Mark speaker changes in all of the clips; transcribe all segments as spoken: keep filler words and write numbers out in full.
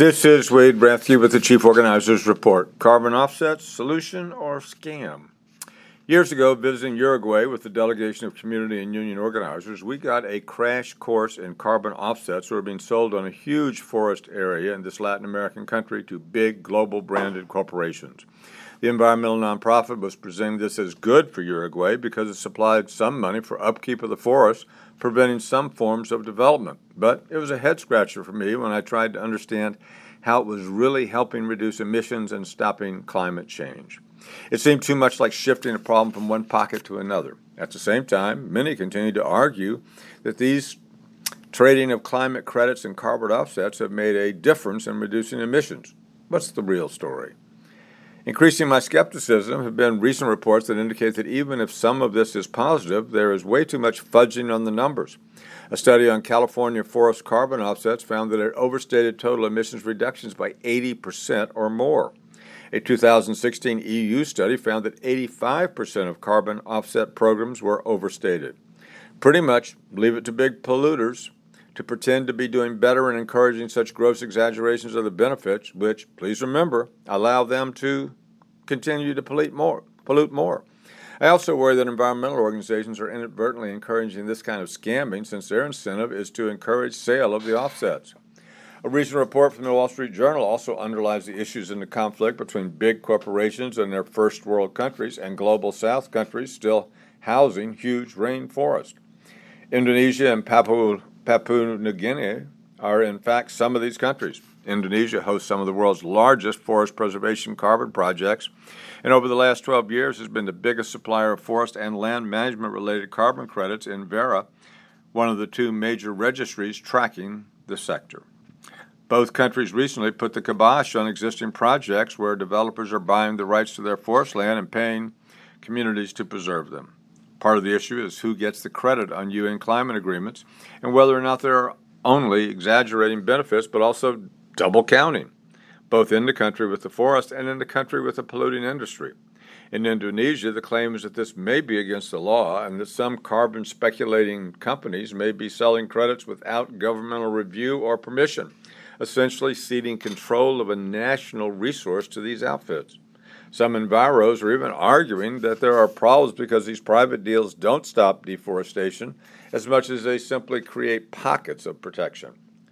Speaker 1: This is Wade Brathke with the Chief Organizers Report. Carbon offsets, solution or scam? Years ago, visiting Uruguay with a delegation of community and union organizers, we got a crash course in carbon offsets that were being sold on a huge forest area in this Latin American country to big global branded corporations. The environmental nonprofit was presenting this as good for Uruguay because it supplied some money for upkeep of the forest, preventing some forms of development. But it was a head-scratcher for me when I tried to understand how it was really helping reduce emissions and stopping climate change. It seemed too much like shifting a problem from one pocket to another. At the same time, many continued to argue that these trading of climate credits and carbon offsets have made a difference in reducing emissions. What's the real story? Increasing my skepticism have been recent reports that indicate that even if some of this is positive, there is way too much fudging on the numbers. A study on California forest carbon offsets found that it overstated total emissions reductions by eighty percent or more. A two thousand sixteen E U study found that eighty-five percent of carbon offset programs were overstated. Pretty much leave it to big polluters to pretend to be doing better and encouraging such gross exaggerations of the benefits, which, please remember, allow them to continue to pollute more. Pollute more. I also worry that environmental organizations are inadvertently encouraging this kind of scamming since their incentive is to encourage sale of the offsets. A recent report from the Wall Street Journal also underlies the issues in the conflict between big corporations and their first world countries and global south countries still housing huge rainforests. Indonesia and Papua Papua New Guinea are, in fact, some of these countries. Indonesia hosts some of the world's largest forest preservation carbon projects, and over the last twelve years has been the biggest supplier of forest and land management-related carbon credits in Verra, one of the two major registries tracking the sector. Both countries recently put the kibosh on existing projects where developers are buying the rights to their forest land and paying communities to preserve them. Part of the issue is who gets the credit on U N climate agreements and whether or not they're only exaggerating benefits but also double counting, both in the country with the forest and in the country with the polluting industry. In Indonesia, the claim is that this may be against the law and that some carbon speculating companies may be selling credits without governmental review or permission, essentially ceding control of a national resource to these outfits. Some enviros are even arguing that there are problems because these private deals don't stop deforestation as much as they simply create pockets of protection.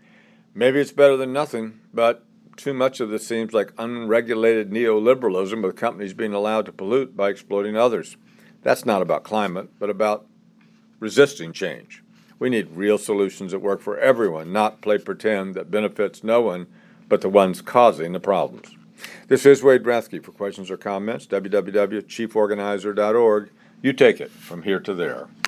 Speaker 1: Maybe it's better than nothing, but too much of this seems like unregulated neoliberalism with companies being allowed to pollute by exploiting others. That's not about climate, but about resisting change. We need real solutions that work for everyone, not play pretend that benefits no one but the ones causing the problems. This is Wade Brathke. For questions or comments, w w w dot chief organizer dot org. You take it from here to there.